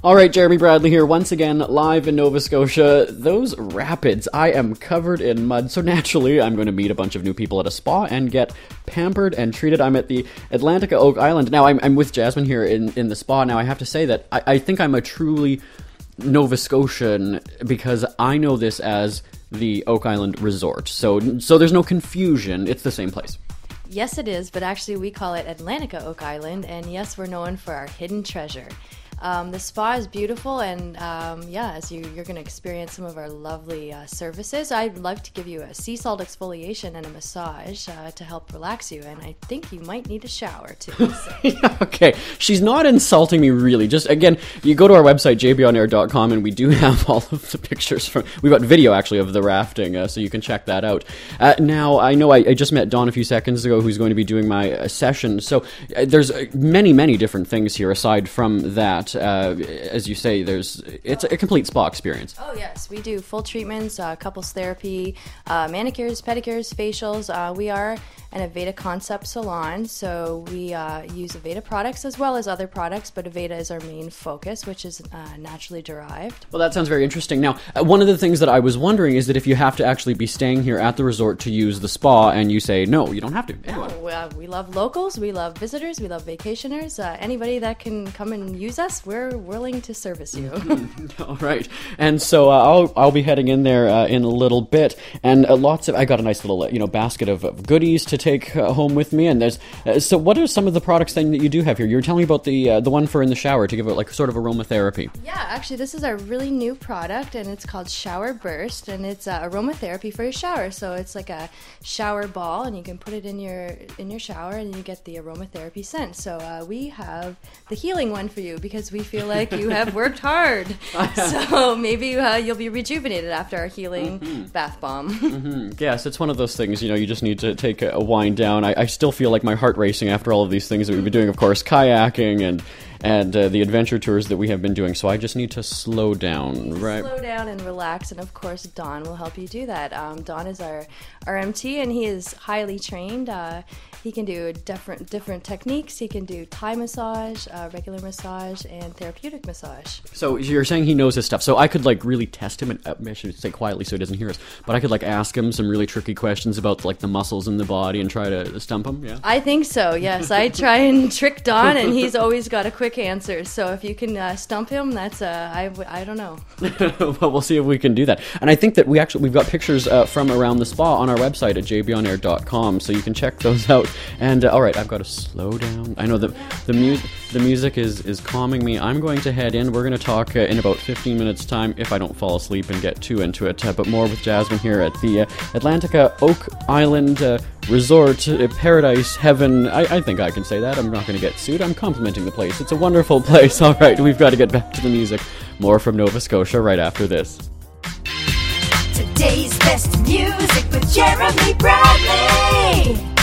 All right, Jeremy Bradley here, once again, live in Nova Scotia. Those rapids, I am covered in mud, so naturally I'm going to meet a bunch of new people at a spa and get pampered and treated. I'm at the Atlantica Oak Island. Now, I'm with Jasmine here in the spa. Now, I have to say that I think I'm a truly Nova Scotian because I know this as the Oak Island Resort. So there's no confusion. It's the same place. Yes, it is, but actually we call it Atlantica Oak Island, and yes, we're known for our hidden treasure. The spa is beautiful, and as you're going to experience some of our lovely services. I'd like to give you a sea salt exfoliation and a massage to help relax you, and I think you might need a shower too. So. Yeah, okay, she's not insulting me really. Just again, you go to our website jbonair.com, and we do have all of the pictures from. We've got video actually of the rafting, so you can check that out. Now I know I just met Dawn a few seconds ago, who's going to be doing my session. So there's many different things here aside from that. As you say, it's a complete spa experience. Oh yes, we do full treatments, couples therapy, manicures, pedicures, facials. We are an Aveda concept salon, so we use Aveda products as well as other products, but Aveda is our main focus, which is naturally derived. Well, that sounds very interesting. Now, one of the things that I was wondering is that if you have to actually be staying here at the resort to use the spa, and you say, no, you don't have to. Anyway. No, we love locals, we love visitors, we love vacationers. Anybody that can come and use us, we're willing to service you. All right. And so I'll be heading in there in a little bit, and I got a nice little basket of goodies to take home with me. And there's so what are some of the products then that you do have here? You were telling me about the one for in the shower to give it like sort of aromatherapy. Yeah, actually this is our really new product, and it's called Shower Burst, and it's aromatherapy for your shower. So it's like a shower ball, and you can put it in your shower, and you get the aromatherapy scent. So we have the healing one for you because we feel like you have worked hard. So maybe you'll be rejuvenated after our healing bath bomb. Yes, it's one of those things, you just need to take a wind down. I still feel like my heart racing after all of these things that we've been doing, of course, kayaking and the adventure tours that we have been doing. So I just need to slow down, right? Slow down and relax, and of course Don will help you do that. Don is our MT, and he is highly trained. He can do different techniques. He can do Thai massage, regular massage, and therapeutic massage. So you're saying he knows his stuff. So I could really test him, and I should say quietly so he doesn't hear us, but I could ask him some really tricky questions about the muscles in the body and try to stump him, yeah? I think so, yes. I try and trick Don, and he's always got a quick answer. So if you can stump him, that's, I don't know. Well, we'll see if we can do that. And I think that we've got pictures from around the spa on our website at jbonair.com, so you can check those out. And all right, I've got to slow down. I know the music is calming me. I'm going to head in. We're going to talk in about 15 minutes time if I don't fall asleep and get too into it. But more with Jasmine here at the Atlantica Oak Island Resort, Paradise Heaven. I think I can say that. I'm not going to get sued. I'm complimenting the place. It's a wonderful place. All right, we've got to get back to the music. More from Nova Scotia right after this. Today's best music with Jeremy Bradley.